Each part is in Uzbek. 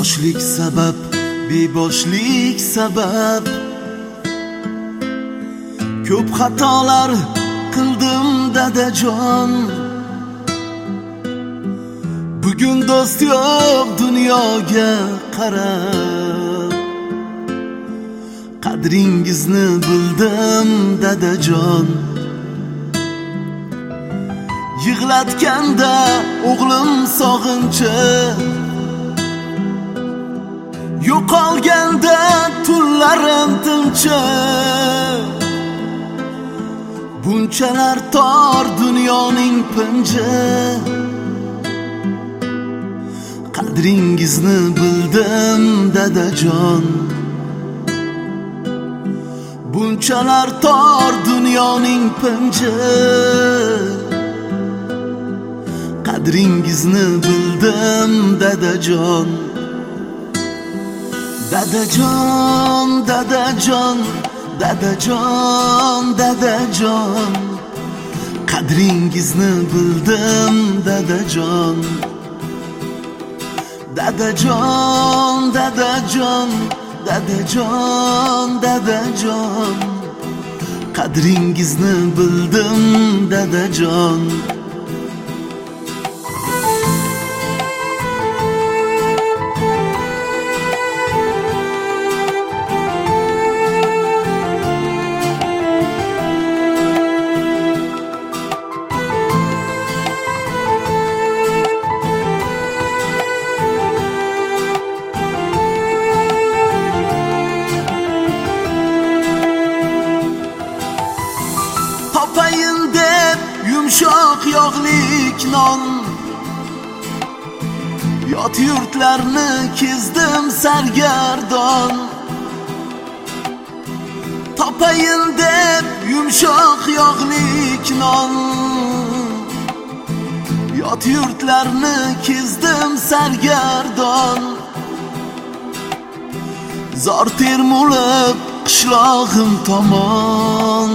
Yoshlik sabab, beboshlik sabab ko'p xatolar qildim dadajon. Bugun do'st yo'q dunyoga qarab, qadringizni bildim dadajon. Yig'latganda o'g'lim sog'inchi, yo'qolganda tunlarim tinchi. Bunchalar tor dunyoning pinji, qadringizni bildim dadajon. Bunchalar tor dunyoning pinji, qadringizni bildim dadajon. Dadajon, dadajon, dadajon, dadajon, qadringizni bildim dadajon. Dadajon, dadajon, dadajon, dadajon, qadringizni bildim dadajon. Topayin deb yumshoq yog'lik non, yot yurtlarni kezdim sargardon. Topayin deb yumshoq yog'lik non, yot yurtlarni kezdim sargardon. Zor termulib qishlog'im tomon,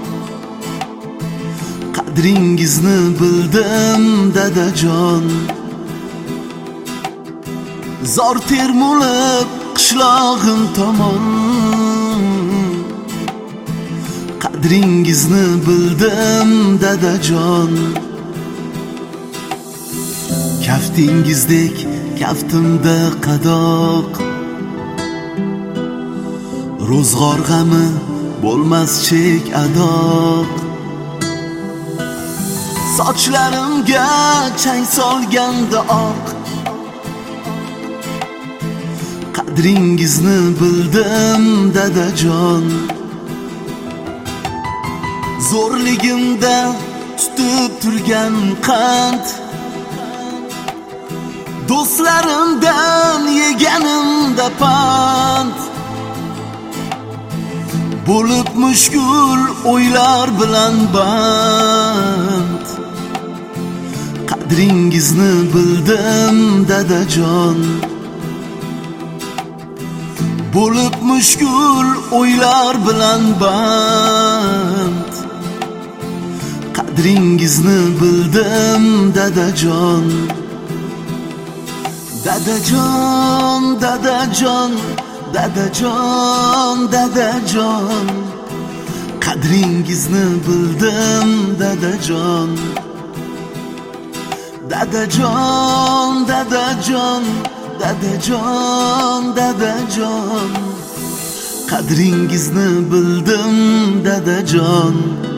qadringizni bildim dadajon. Zor termulib qishlog'im tomon, qadringizni bildim dadajon. Kaftingizdek kaftimda qadoq, ro'zg'or g'ami bo'lmas chek adoq. Sochlarimga chang solganda oq, qadringizni bildim dadajon. Zo'rligimda tutib turgan qand, do'stlarimdan yeganimda pand. Bo'lib mushkul o'ylar bilan band, qadringizni bildim dadajon. Bo'lib mushkul o'ylar bilan band, qadringizni bildim dadajon. Dadajon, dadajon, dadajon, dadajon, qadringizni bildim dadajon. Dadajon, dadajon, dadajon, dadajon, qadringizni bildim dadajon.